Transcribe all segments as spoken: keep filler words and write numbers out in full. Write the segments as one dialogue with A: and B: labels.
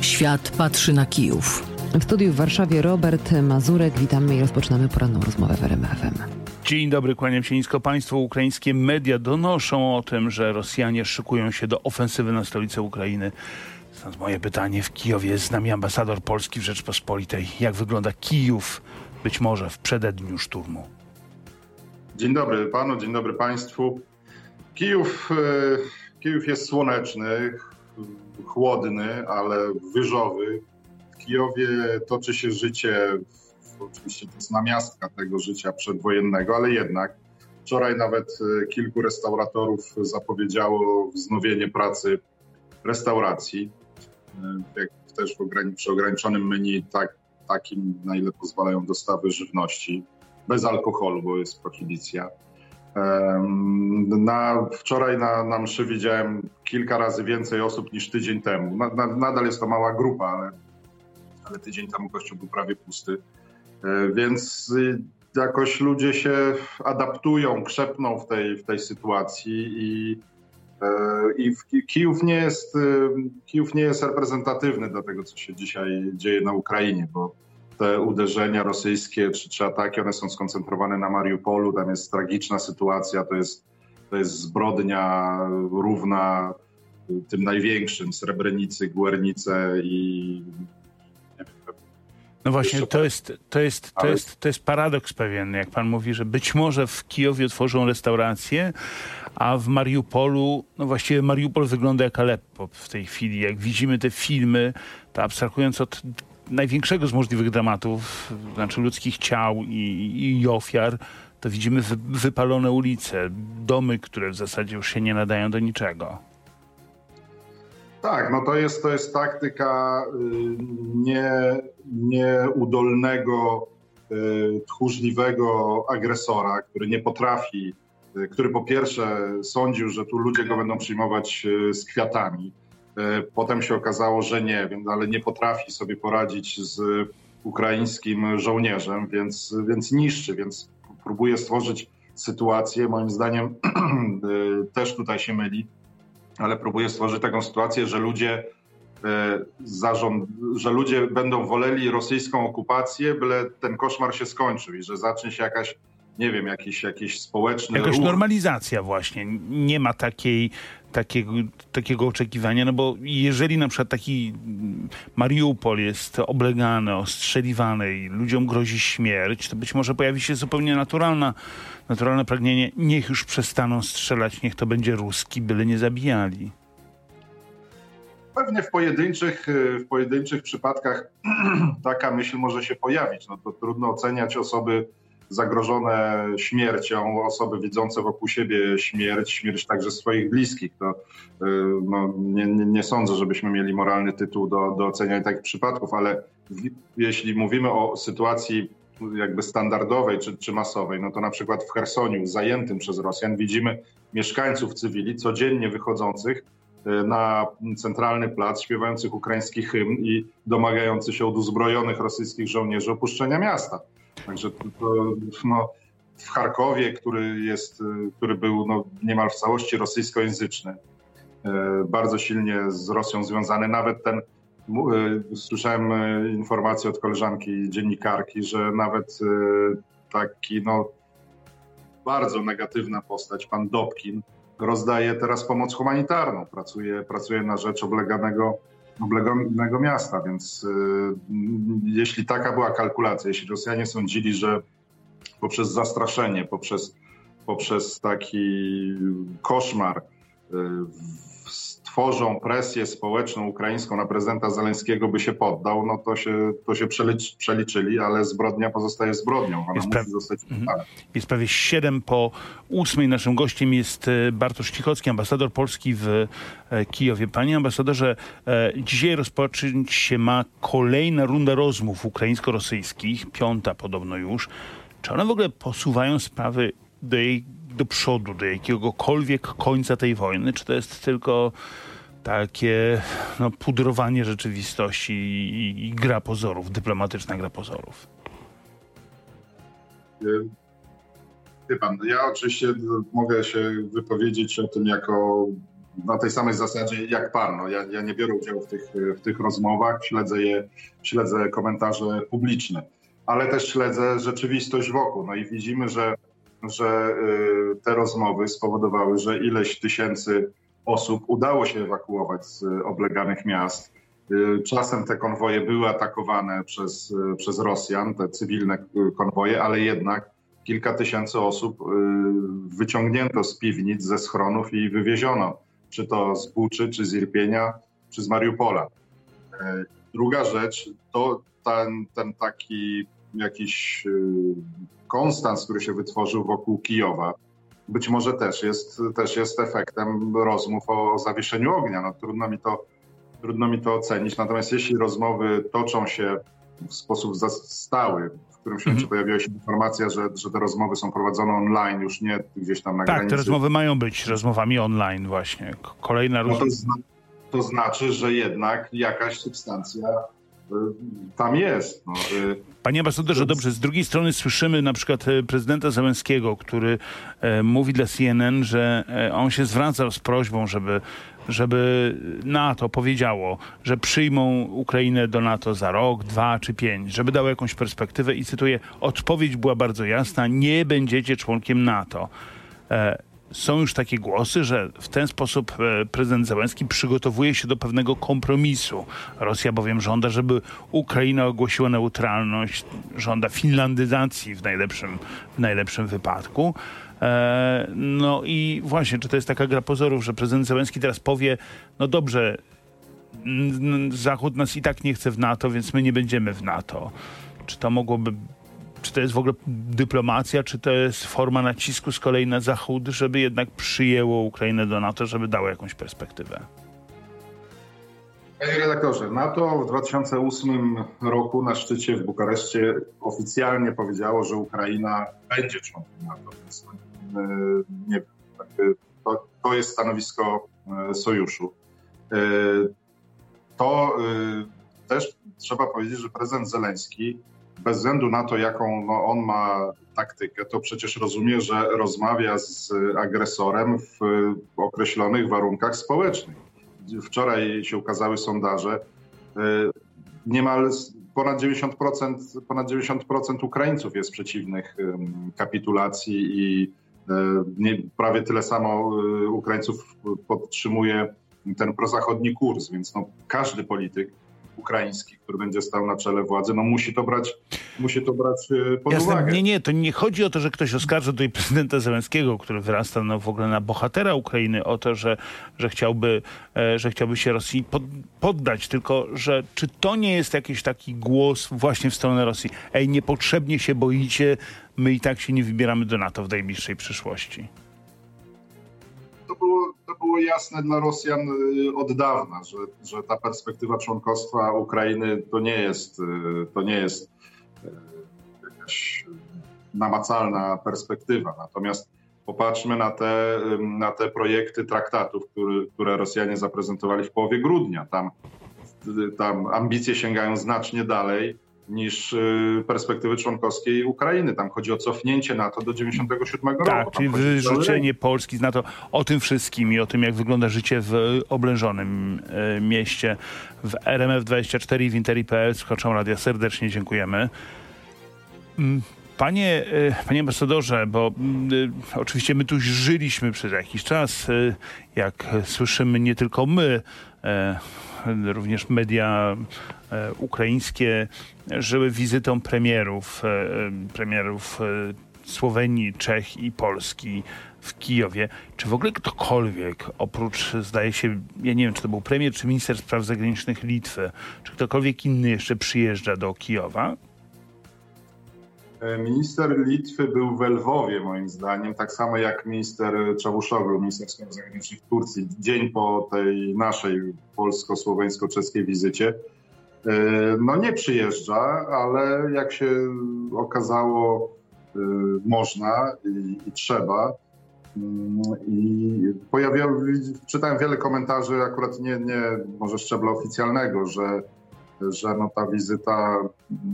A: Świat patrzy na Kijów.
B: W studiu w Warszawie Robert Mazurek. Witamy i rozpoczynamy poranną rozmowę w R M F M.
C: Dzień dobry, kłaniam się nisko państwu. Ukraińskie media donoszą o tym, że Rosjanie szykują się do ofensywy na stolicę Ukrainy. Stąd moje pytanie: w Kijowie jest z nami ambasador Polski w Rzeczpospolitej. Jak wygląda Kijów, być może w przededniu szturmu?
D: Dzień dobry panu, dzień dobry państwu. Kijów, Kijów jest słoneczny, chłodny, ale wyżowy. W Kijowie toczy się życie, oczywiście to jest namiastka tego życia przedwojennego, ale jednak. Wczoraj nawet kilku restauratorów zapowiedziało wznowienie pracy restauracji. Jak też przy ograniczonym menu, tak, takim, na ile pozwalają dostawy żywności. Bez alkoholu, bo jest prohibicja. Na, wczoraj na, na mszy widziałem kilka razy więcej osób niż tydzień temu. Na, na, nadal jest to mała grupa, ale, ale tydzień temu kościół był prawie pusty. Więc jakoś ludzie się adaptują, krzepną w tej, w tej sytuacji i, i Kijów nie jest, Kijów nie jest reprezentatywny do tego, co się dzisiaj dzieje na Ukrainie, bo te uderzenia rosyjskie czy, czy ataki, one są skoncentrowane na Mariupolu, tam jest tragiczna sytuacja, to jest, to jest zbrodnia równa tym największym, Srebrenicy, Guernice i...
C: No właśnie, to jest, to, jest, to, jest, to jest paradoks pewien, jak pan mówi, że być może w Kijowie otworzą restaurację, a w Mariupolu, no właściwie Mariupol wygląda jak Aleppo w tej chwili. Jak widzimy te filmy, to abstrahując od największego z możliwych dramatów, znaczy ludzkich ciał i, i ofiar, to widzimy wy, wypalone ulice, domy, które w zasadzie już się nie nadają do niczego.
D: Tak, no to jest, to jest taktyka nie, nieudolnego, tchórzliwego agresora, który nie potrafi, który po pierwsze sądził, że tu ludzie go będą przyjmować z kwiatami. Potem się okazało, że nie, ale nie potrafi sobie poradzić z ukraińskim żołnierzem, więc, więc niszczy, więc próbuje stworzyć sytuację, moim zdaniem też tutaj się myli, ale próbuje stworzyć taką sytuację, że ludzie, zarząd, że ludzie będą woleli rosyjską okupację, byle ten koszmar się skończył i że zacznie się jakaś, nie wiem, jakiś, jakiś społeczny
C: Jakaś
D: ruch.
C: normalizacja właśnie. Nie ma takiej, takiego, takiego oczekiwania, no bo jeżeli na przykład taki Mariupol jest oblegany, ostrzeliwany i ludziom grozi śmierć, to być może pojawi się zupełnie naturalna, naturalne pragnienie, niech już przestaną strzelać, niech to będzie ruski, byle nie zabijali.
D: Pewnie w pojedynczych, w pojedynczych przypadkach taka myśl może się pojawić. No to trudno oceniać osoby zagrożone śmiercią, osoby widzące wokół siebie śmierć, śmierć także swoich bliskich. To no, nie, nie, nie sądzę, żebyśmy mieli moralny tytuł do, do oceniania takich przypadków, ale w, jeśli mówimy o sytuacji jakby standardowej czy, czy masowej, no to na przykład w Chersoniu zajętym przez Rosjan widzimy mieszkańców cywili codziennie wychodzących na centralny plac, śpiewających ukraiński hymn i domagających się od uzbrojonych rosyjskich żołnierzy opuszczenia miasta. Także to, to, no, w Charkowie, który, jest, który był no, niemal w całości rosyjskojęzyczny, bardzo silnie z Rosją związany, nawet ten, słyszałem informację od koleżanki dziennikarki, że nawet taki no, bardzo negatywna postać, pan Dobkin, rozdaje teraz pomoc humanitarną, pracuje, pracuje na rzecz obleganego obleganego miasta, więc y, jeśli taka była kalkulacja, jeśli Rosjanie sądzili, że poprzez zastraszenie, poprzez, poprzez taki koszmar y, stworzą presję społeczną ukraińską na prezydenta Zełenskiego, by się poddał, no to się, to się przelicz, przeliczyli, ale zbrodnia pozostaje zbrodnią. Ona
C: jest,
D: musi
C: pra-
D: zostać
C: mhm. jest prawie siedem po ósmej. Naszym gościem jest Bartosz Cichocki, ambasador Polski w Kijowie. Panie ambasadorze, dzisiaj rozpocząć się ma kolejna runda rozmów ukraińsko-rosyjskich, piąta podobno już. Czy one w ogóle posuwają sprawy do jej do przodu, do jakiegokolwiek końca tej wojny? Czy to jest tylko takie no, pudrowanie rzeczywistości i, i gra pozorów, dyplomatyczna gra pozorów?
D: Wie pan, ja oczywiście mogę się wypowiedzieć o tym jako na tej samej zasadzie jak pan. No, ja, ja nie biorę udziału w tych, w tych rozmowach, śledzę je, śledzę komentarze publiczne, ale też śledzę rzeczywistość wokół. No i widzimy, że, że te rozmowy spowodowały, że ileś tysięcy osób udało się ewakuować z obleganych miast. Czasem te konwoje były atakowane przez, przez Rosjan, te cywilne konwoje, ale jednak kilka tysięcy osób wyciągnięto z piwnic, ze schronów i wywieziono, czy to z Buczy, czy z Irpienia, czy z Mariupola. Druga rzecz to ten, ten taki jakiś konstans, który się wytworzył wokół Kijowa, być może też jest, też jest efektem rozmów o zawieszeniu ognia. No, trudno mi to, trudno mi to ocenić. Natomiast jeśli rozmowy toczą się w sposób stały, w którymś momencie mm-hmm. pojawiła się informacja, że, że te rozmowy są prowadzone online, już nie gdzieś tam na
C: tak,
D: granicy.
C: Tak, te rozmowy mają być rozmowami online właśnie. Kolejna
D: no to, zna, to znaczy, że jednak jakaś substancja y, tam jest. No, y,
C: Panie ambasadorze, dobrze, z drugiej strony słyszymy na przykład prezydenta Zełenskiego, który e, mówi dla C N N, że e, on się zwracał z prośbą, żeby, żeby NATO powiedziało, że przyjmą Ukrainę do NATO za rok, dwa czy pięć, żeby dało jakąś perspektywę i cytuję, odpowiedź była bardzo jasna, nie będziecie członkiem NATO. E, Są już takie głosy, że w ten sposób prezydent Zełenski przygotowuje się do pewnego kompromisu. Rosja bowiem żąda, żeby Ukraina ogłosiła neutralność, żąda finlandyzacji w najlepszym, w najlepszym wypadku. E, no i właśnie, czy to jest taka gra pozorów, że prezydent Zełenski teraz powie, no dobrze, Zachód nas i tak nie chce w NATO, więc my nie będziemy w NATO. Czy to mogłoby... Czy to jest w ogóle dyplomacja, czy to jest forma nacisku z kolei na Zachód, żeby jednak przyjęło Ukrainę do NATO, żeby dało jakąś perspektywę?
D: Panie redaktorze, NATO w dwa tysiące ósmym roku na szczycie w Bukareszcie oficjalnie powiedziało, że Ukraina będzie członkiem NATO. Więc nie, to, to jest stanowisko sojuszu. To też trzeba powiedzieć, że prezydent Zełenski bez względu na to, jaką no, on ma taktykę, to przecież rozumie, że rozmawia z agresorem w określonych warunkach społecznych. Wczoraj się ukazały sondaże. Niemal ponad dziewięćdziesiąt procent, ponad dziewięćdziesiąt procent Ukraińców jest przeciwnych kapitulacji i nie, prawie tyle samo Ukraińców podtrzymuje ten prozachodni kurs, więc no, każdy polityk ukraiński, który będzie stał na czele władzy, no musi to brać, musi to brać pod
C: Jasne,
D: uwagę.
C: Nie, nie, to nie chodzi o to, że ktoś oskarża tutaj prezydenta Zełenskiego, który wyrasta no, w ogóle na bohatera Ukrainy, o to, że, że, chciałby, e, że chciałby się Rosji pod, poddać, tylko że czy to nie jest jakiś taki głos właśnie w stronę Rosji? Ej, niepotrzebnie się boicie, my i tak się nie wybieramy do NATO w najbliższej przyszłości.
D: To było, to było jasne dla Rosjan od dawna, że, że ta perspektywa członkostwa Ukrainy to nie jest, to nie jest jakaś namacalna perspektywa. Natomiast popatrzmy na te, na te projekty traktatów, które, które Rosjanie zaprezentowali w połowie grudnia. Tam, tam ambicje sięgają znacznie dalej niż perspektywy członkowskiej Ukrainy. Tam chodzi o cofnięcie NATO do dziewięćdziesiątego siódmego
C: tak,
D: roku.
C: Tak, czyli wyrzucenie Polski z NATO. O tym wszystkim i o tym, jak wygląda życie w oblężonym e, mieście w R M F dwadzieścia cztery i w Interi kropka p l. Słuchaczom radia serdecznie dziękujemy. Panie, e, panie ambasadorze, bo e, oczywiście my tu żyliśmy przez jakiś czas, e, jak słyszymy nie tylko my, e, również media e, ukraińskie żyły wizytą premierów, e, premierów e, Słowenii, Czech i Polski w Kijowie. Czy w ogóle ktokolwiek, oprócz, zdaje się, ja nie wiem, czy to był premier, czy minister spraw zagranicznych Litwy, czy ktokolwiek inny jeszcze przyjeżdża do Kijowa?
D: Minister Litwy był w Lwowie, moim zdaniem, tak samo jak minister Czawuszoglu, minister spraw zagranicznych Turcji, dzień po tej naszej polsko-słoweńsko-czeskiej wizycie. No nie przyjeżdża, ale jak się okazało, można i, i trzeba. I pojawiało, czytałem wiele komentarzy, akurat nie, nie może szczebla oficjalnego, że że no ta wizyta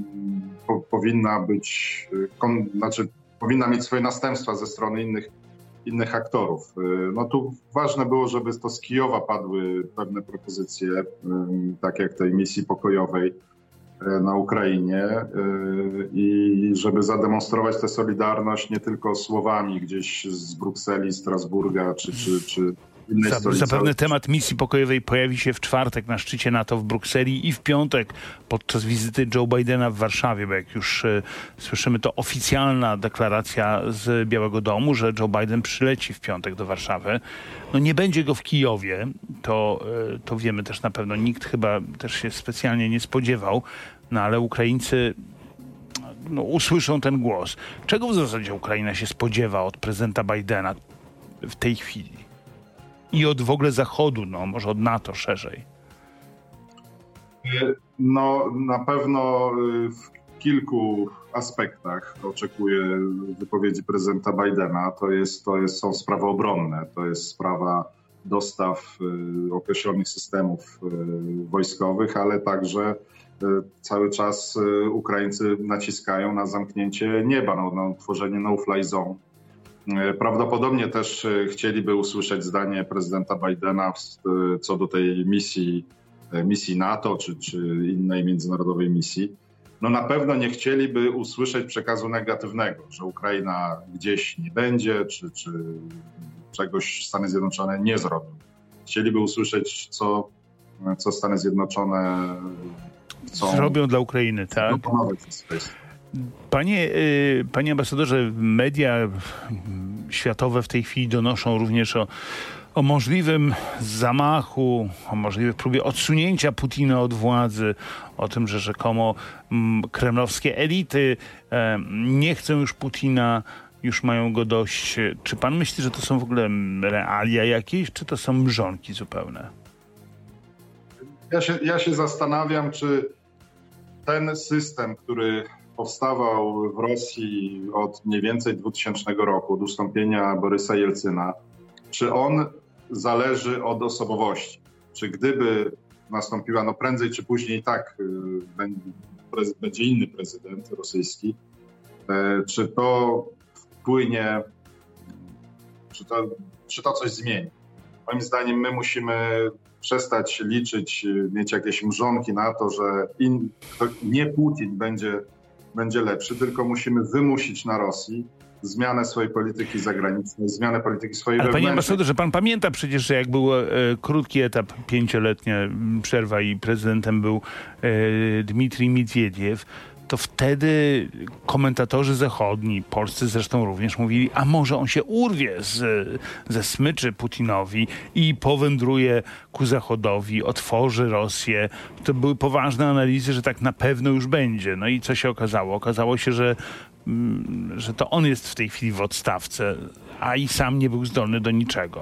D: po, powinna być, kon, znaczy powinna mieć swoje następstwa ze strony innych innych aktorów. No tu ważne było, żeby to z Kijowa padły pewne propozycje, tak jak tej misji pokojowej na Ukrainie i żeby zademonstrować tę solidarność nie tylko słowami gdzieś z Brukseli, Strasburga czy, czy, czy innej
C: Za,
D: stolicy.
C: Zapewne temat misji pokojowej pojawi się w czwartek na szczycie NATO w Brukseli i w piątek podczas wizyty Joe Bidena w Warszawie, bo jak już y, słyszymy, to oficjalna deklaracja z Białego Domu, że Joe Biden przyleci w piątek do Warszawy. No nie będzie go w Kijowie, to, y, to wiemy też na pewno. Nikt chyba też się specjalnie nie spodziewał, no ale Ukraińcy no, usłyszą ten głos. Czego w zasadzie Ukraina się spodziewa od prezydenta Bidena w tej chwili? I od w ogóle Zachodu, no może od NATO szerzej.
D: No na pewno w kilku aspektach oczekuję wypowiedzi prezydenta Bidena. To jest, to jest, są sprawy obronne, to jest sprawa dostaw określonych systemów wojskowych, ale także cały czas Ukraińcy naciskają na zamknięcie nieba, no, na tworzenie no-fly zone. Prawdopodobnie też chcieliby usłyszeć zdanie prezydenta Bidena co do tej misji, misji NATO czy, czy innej międzynarodowej misji. No na pewno nie chcieliby usłyszeć przekazu negatywnego, że Ukraina gdzieś nie będzie, czy, czy czegoś Stany Zjednoczone nie zrobią. Chcieliby usłyszeć, co, co Stany Zjednoczone chcą
C: zrobią dla Ukrainy, tak? Panie, panie ambasadorze, media światowe w tej chwili donoszą również o, o możliwym zamachu, o możliwej próbie odsunięcia Putina od władzy, o tym, że rzekomo kremlowskie elity nie chcą już Putina, już mają go dość. Czy pan myśli, że to są w ogóle realia jakieś, czy to są mrzonki zupełne?
D: Ja się, ja się zastanawiam, czy ten system, który powstawał w Rosji od mniej więcej dwutysięcznego roku, od ustąpienia Borysa Jelcyna, czy on zależy od osobowości? Czy gdyby nastąpiła, no prędzej czy później tak, będzie inny prezydent rosyjski, czy to wpłynie, czy to, czy to coś zmieni? Moim zdaniem my musimy przestać liczyć, mieć jakieś mrzonki na to, że in, to nie Putin będzie będzie lepszy, tylko musimy wymusić na Rosji zmianę swojej polityki zagranicznej, zmianę polityki swojej
C: Ale
D: wewnętrznej.
C: panie ambasadorze, pan pamięta przecież, że jak był e, krótki etap, pięcioletnia przerwa i prezydentem był e, Dmitrij Miedwiediew, to wtedy komentatorzy zachodni, polscy zresztą również, mówili, a może on się urwie z, ze smyczy Putinowi i powędruje ku Zachodowi, otworzy Rosję. To były poważne analizy, że tak na pewno już będzie. No i co się okazało? Okazało się, że, że to on jest w tej chwili w odstawce, a i sam nie był zdolny do niczego.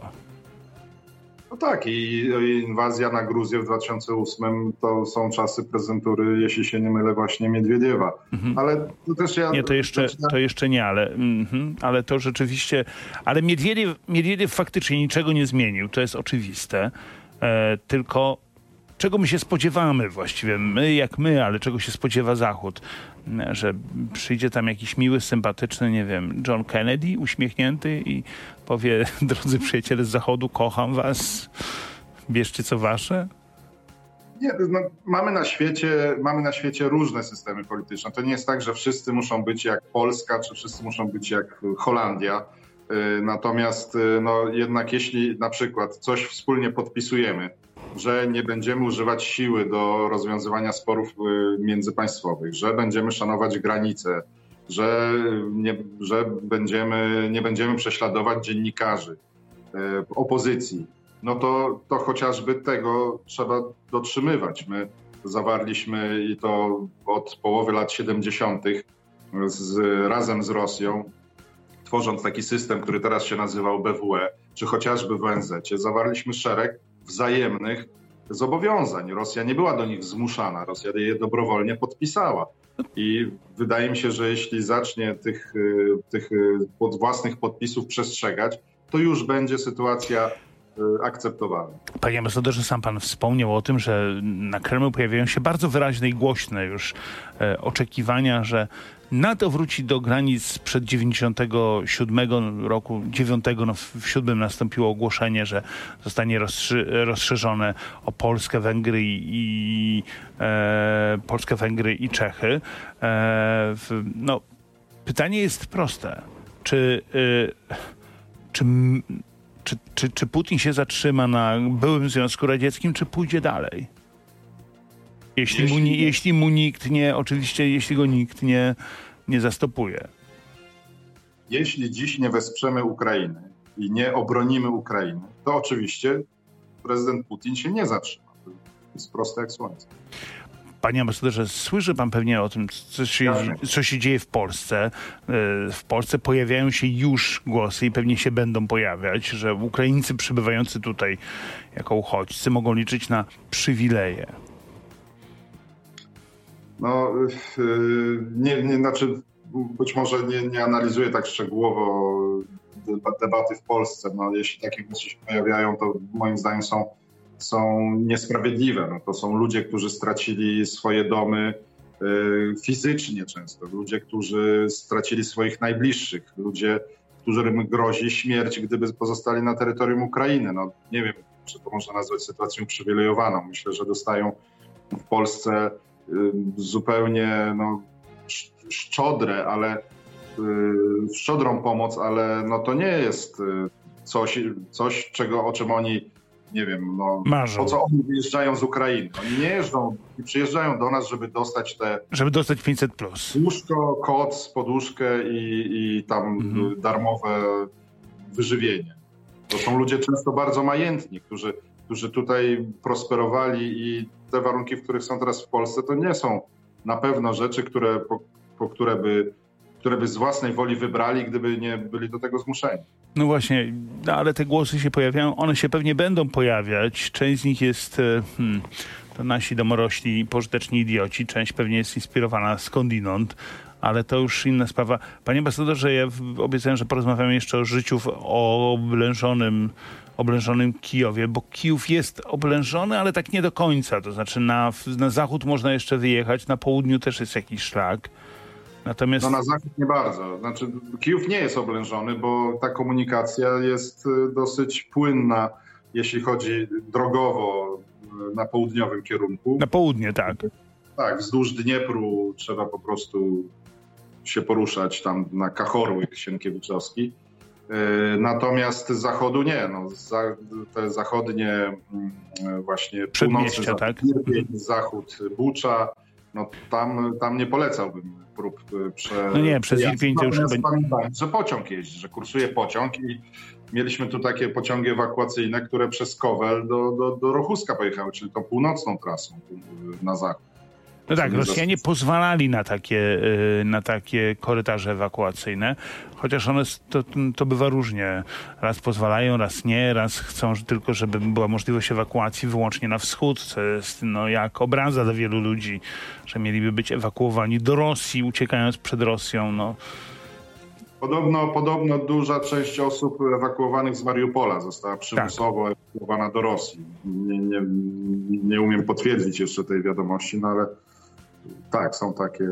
D: No tak, i inwazja na Gruzję w dwa tysiące ósmym to są czasy prezydentury, jeśli się nie mylę, właśnie Miedwiediewa. Mhm. Ale to też ja...
C: Nie, to jeszcze, to jeszcze nie, ale, mm, ale to rzeczywiście... Ale Miedwiediew, Miedwiediew faktycznie niczego nie zmienił, to jest oczywiste. E, tylko czego my się spodziewamy właściwie? My jak my, ale czego się spodziewa Zachód? Że przyjdzie tam jakiś miły, sympatyczny, nie wiem, John Kennedy uśmiechnięty i powie, drodzy przyjaciele z Zachodu, kocham was, bierzcie co wasze?
D: Nie, no, mamy na świecie, mamy na świecie różne systemy polityczne. To nie jest tak, że wszyscy muszą być jak Polska, czy wszyscy muszą być jak Holandia. Natomiast no, jednak jeśli na przykład coś wspólnie podpisujemy, że nie będziemy używać siły do rozwiązywania sporów międzypaństwowych, że będziemy szanować granice, że nie, że będziemy, nie będziemy prześladować dziennikarzy, opozycji, no to, to chociażby tego trzeba dotrzymywać. My zawarliśmy i to od połowy lat siedemdziesiątych z, razem z Rosją, tworząc taki system, który teraz się nazywał B W E, czy chociażby w O N Z-cie, zawarliśmy szereg wzajemnych zobowiązań. Rosja nie była do nich zmuszana, Rosja je dobrowolnie podpisała. I wydaje mi się, że jeśli zacznie tych, tych pod własnych podpisów przestrzegać, to już będzie sytuacja akceptowalne.
C: Panie ambasadorze, sam pan wspomniał o tym, że na Kremlu pojawiają się bardzo wyraźne i głośne już e, oczekiwania, że NATO wróci do granic sprzed dziewięćdziesiątego siódmego roku, dziewiątego, no w, w siódmym nastąpiło ogłoszenie, że zostanie rozszy, rozszerzone o Polskę, Węgry i, i e, Polskę, Węgry i Czechy. E, w, no, pytanie jest proste. Czy, e, czy Czy, czy, czy Putin się zatrzyma na byłym Związku Radzieckim, czy pójdzie dalej? Jeśli, jeśli... Mu, nie, jeśli mu nikt nie, oczywiście, jeśli go nikt nie, nie zastopuje.
D: Jeśli dziś nie wesprzemy Ukrainy i nie obronimy Ukrainy, to oczywiście prezydent Putin się nie zatrzyma. To jest proste jak słońce.
C: Panie ambasadorze, słyszy pan pewnie o tym, co się, co się dzieje w Polsce. W Polsce pojawiają się już głosy i pewnie się będą pojawiać, że Ukraińcy przybywający tutaj jako uchodźcy mogą liczyć na przywileje.
D: No, nie, nie, znaczy być może nie, nie analizuję tak szczegółowo debaty w Polsce. No, jeśli takie głosy się pojawiają, to moim zdaniem są są niesprawiedliwe. No to są ludzie, którzy stracili swoje domy y, fizycznie często. Ludzie, którzy stracili swoich najbliższych. Ludzie, którym grozi śmierć, gdyby pozostali na terytorium Ukrainy. No nie wiem, czy to można nazwać sytuacją uprzywilejowaną. Myślę, że dostają w Polsce y, zupełnie no, szczodre, ale y, szczodrą pomoc, ale no to nie jest y, coś, coś czego, o czym oni nie wiem, no, po co oni wyjeżdżają z Ukrainy? Oni nie jeżdżą i przyjeżdżają do nas, żeby dostać te...
C: Żeby dostać pięćset plus.
D: Łóżko, koc, poduszkę i, i tam mhm. darmowe wyżywienie. To są ludzie często bardzo majętni, którzy, którzy tutaj prosperowali i te warunki, w których są teraz w Polsce, to nie są na pewno rzeczy, które, po, po które by... które by z własnej woli wybrali, gdyby nie byli do tego zmuszeni.
C: No właśnie, no ale te głosy się pojawiają, one się pewnie będą pojawiać. Część z nich jest, hmm, to nasi domorośli, pożyteczni idioci, część pewnie jest inspirowana skądinąd, ale to już inna sprawa. Panie ambasadorze, ja obiecałem, że porozmawiamy jeszcze o życiu w oblężonym, oblężonym Kijowie, bo Kijów jest oblężony, ale tak nie do końca. To znaczy na, na zachód można jeszcze wyjechać, na południu też jest jakiś szlak. Natomiast...
D: No na zachód nie bardzo. Znaczy Kijów nie jest oblężony, bo ta komunikacja jest dosyć płynna, jeśli chodzi drogowo na południowym kierunku.
C: Na południe, tak.
D: Tak, wzdłuż Dniepru trzeba po prostu się poruszać tam na Kachorłyk Sienkiewiczowski. Natomiast z zachodu nie. No, te zachodnie właśnie
C: przedmieścia,
D: północy,
C: tak?
D: Zachód Bucza, no tam, tam nie polecałbym prób prze...
C: No nie, przez Irpień to już...
D: Pamiętam, że pociąg jeździ, że kursuje pociąg i mieliśmy tu takie pociągi ewakuacyjne, które przez Kowel do, do, do Rochuska pojechały, czyli tą północną trasą na zachód.
C: No tak, Rosjanie pozwalali na takie, na takie korytarze ewakuacyjne, chociaż one to, to bywa różnie. Raz pozwalają, raz nie, raz chcą tylko, żeby była możliwość ewakuacji wyłącznie na wschód, co jest no, jak obraza dla wielu ludzi, że mieliby być ewakuowani do Rosji, uciekając przed Rosją. No.
D: Podobno, podobno duża część osób ewakuowanych z Mariupola została przymusowo tak. ewakuowana do Rosji. Nie, nie, nie umiem potwierdzić jeszcze tej wiadomości, no ale tak, są takie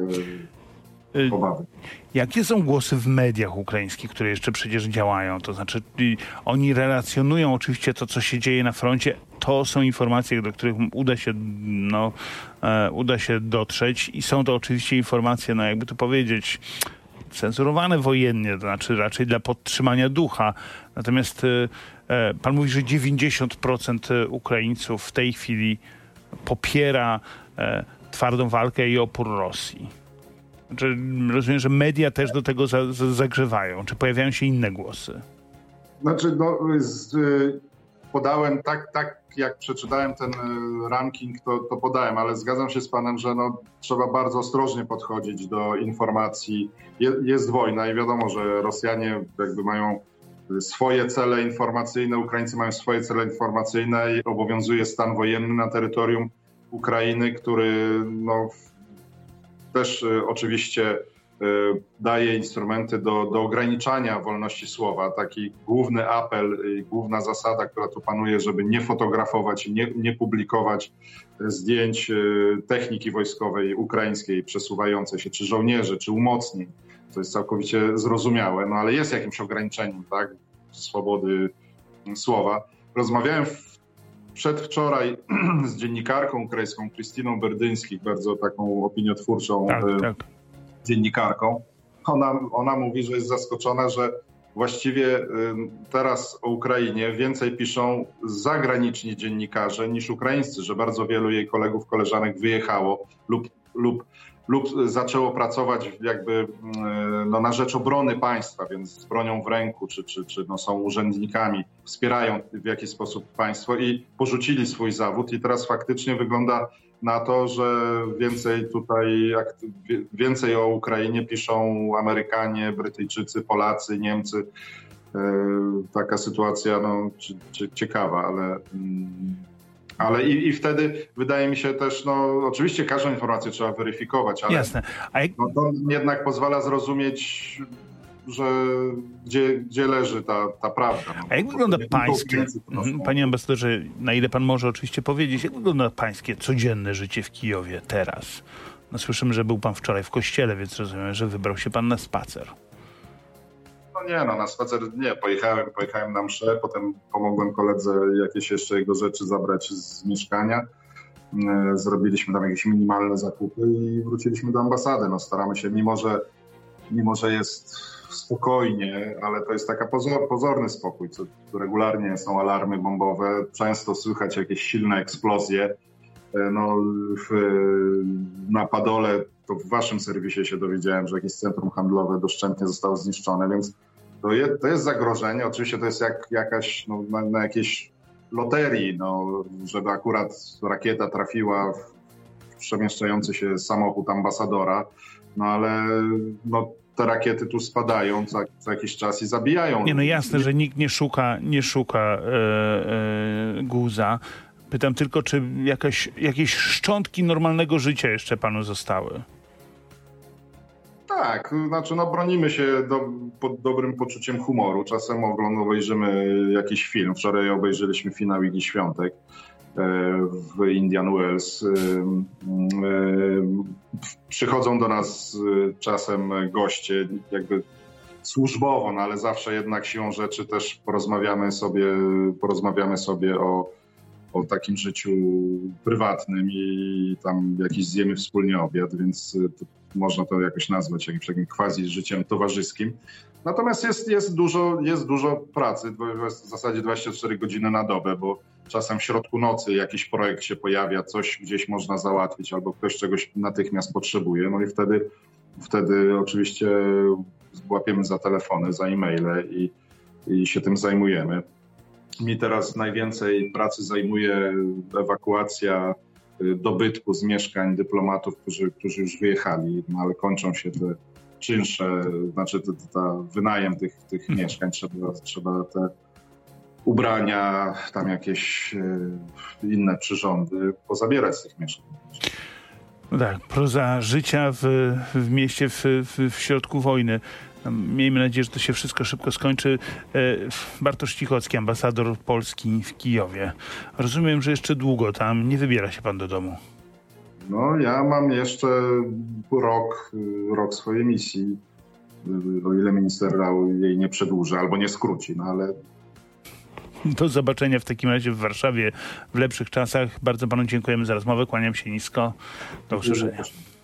D: obawy.
C: Jakie są głosy w mediach ukraińskich, które jeszcze przecież działają? To znaczy oni relacjonują oczywiście to, co się dzieje na froncie. To są informacje, do których uda się, no, e, uda się dotrzeć i są to oczywiście informacje, no jakby to powiedzieć, cenzurowane wojennie, to znaczy raczej dla podtrzymania ducha. Natomiast e, pan mówi, że dziewięćdziesiąt procent Ukraińców w tej chwili popiera e, twardą walkę i opór Rosji. Znaczy, rozumiem, że media też do tego za, za, zagrzewają. Czy pojawiają się inne głosy?
D: Znaczy, no, z, podałem tak, tak jak przeczytałem ten ranking, to, to podałem, ale zgadzam się z panem, że no, trzeba bardzo ostrożnie podchodzić do informacji. Je, jest wojna i wiadomo, że Rosjanie jakby mają swoje cele informacyjne, Ukraińcy mają swoje cele informacyjne i obowiązuje stan wojenny na terytorium Ukrainy, który no, też oczywiście daje instrumenty do, do ograniczania wolności słowa. Taki główny apel i główna zasada, która tu panuje, żeby nie fotografować i nie, nie publikować zdjęć techniki wojskowej ukraińskiej przesuwającej się, czy żołnierzy, czy umocnień. To jest całkowicie zrozumiałe, no ale jest jakimś ograniczeniem, tak, swobody słowa. Rozmawiałem w, przedwczoraj z dziennikarką ukraińską Krystyną Berdyńskich, bardzo taką opiniotwórczą
C: tak, tak.
D: dziennikarką. Ona, ona mówi, że jest zaskoczona, że właściwie teraz o Ukrainie więcej piszą zagraniczni dziennikarze niż ukraińscy, że bardzo wielu jej kolegów, koleżanek wyjechało lub, lub, lub zaczęło pracować jakby no, na rzecz obrony państwa, więc z bronią w ręku, czy, czy, czy no, są urzędnikami, wspierają w jakiś sposób państwo i porzucili swój zawód i teraz faktycznie wygląda na to, że więcej tutaj, więcej o Ukrainie piszą Amerykanie, Brytyjczycy, Polacy, Niemcy. Taka sytuacja no, ciekawa, ale, ale i, i wtedy wydaje mi się też, no oczywiście każdą informację trzeba weryfikować, ale
C: Jasne. A jak...
D: no, to jednak pozwala zrozumieć, że gdzie, gdzie leży ta, ta prawda. No,
C: A jak wygląda pańskie, panie ambasadorze, na ile pan może oczywiście powiedzieć, jak wygląda pańskie codzienne życie w Kijowie teraz? No słyszymy, że był pan wczoraj w kościele, więc rozumiem, że wybrał się pan na spacer.
D: No nie, no na spacer nie, pojechałem, pojechałem na mszę, potem pomogłem koledze jakieś jeszcze jego rzeczy zabrać z mieszkania. Zrobiliśmy tam jakieś minimalne zakupy i wróciliśmy do ambasady. No staramy się, mimo że, mimo że jest spokojnie, ale to jest taka pozor, pozorny spokój, co regularnie są alarmy bombowe, często słychać jakieś silne eksplozje. No, w, na Padole, to w waszym serwisie się dowiedziałem, że jakieś centrum handlowe doszczętnie zostało zniszczone, więc to, je, to jest zagrożenie. Oczywiście to jest jak jakaś, no, na, na jakiejś loterii, no, żeby akurat rakieta trafiła w, w przemieszczający się samochód ambasadora, no ale no, te rakiety tu spadają co, co jakiś czas i zabijają.
C: Nie, no jasne, że nikt nie szuka, nie szuka e, e, guza. Pytam tylko, czy jakaś, jakieś szczątki normalnego życia jeszcze panu zostały?
D: Tak, znaczy no bronimy się do, pod dobrym poczuciem humoru. Czasem oglądamy, obejrzymy jakiś film. Wczoraj obejrzeliśmy finał Igi Świątek w Indian Wells. Przychodzą do nas czasem goście jakby służbowo, no ale zawsze jednak siłą rzeczy też porozmawiamy sobie, porozmawiamy sobie o, o takim życiu prywatnym i tam jakiś zjemy wspólnie obiad, więc to można to jakoś nazwać jakimś takim quasi życiem towarzyskim. Natomiast jest, jest, dużo, jest dużo pracy, w zasadzie dwadzieścia cztery godziny na dobę, bo czasem w środku nocy jakiś projekt się pojawia, coś gdzieś można załatwić albo ktoś czegoś natychmiast potrzebuje. No i wtedy, wtedy oczywiście łapiemy za telefony, za e-maile i, i się tym zajmujemy. Mi teraz najwięcej pracy zajmuje ewakuacja dobytku z mieszkań dyplomatów, którzy, którzy już wyjechali, no ale kończą się te czynsze, znaczy te, te, te wynajem tych, tych mieszkań, trzeba, trzeba te ubrania, tam jakieś inne przyrządy pozabierać z tych mieszkań.
C: No tak, proza życia w, w mieście w, w, w środku wojny. Miejmy nadzieję, że to się wszystko szybko skończy. Bartosz Cichocki, ambasador Polski w Kijowie. Rozumiem, że jeszcze długo tam nie wybiera się pan do domu.
D: No ja mam jeszcze rok, rok swojej misji, o ile minister jej nie przedłuży albo nie skróci, no ale...
C: Do zobaczenia w takim razie w Warszawie w lepszych czasach. Bardzo panu dziękujemy za rozmowę, kłaniam się nisko. Do usłyszenia.